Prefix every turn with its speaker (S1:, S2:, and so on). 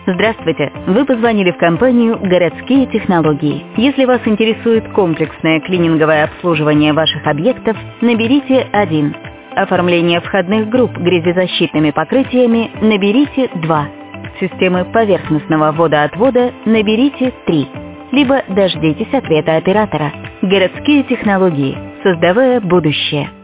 S1: Здравствуйте! Вы позвонили в компанию «Городские технологии». Если вас интересует комплексное клининговое обслуживание ваших объектов, наберите 1. Оформление входных групп грязезащитными покрытиями наберите 2. Системы поверхностного водоотвода наберите 3. Либо дождитесь ответа оператора. «Городские технологии», создавая будущее.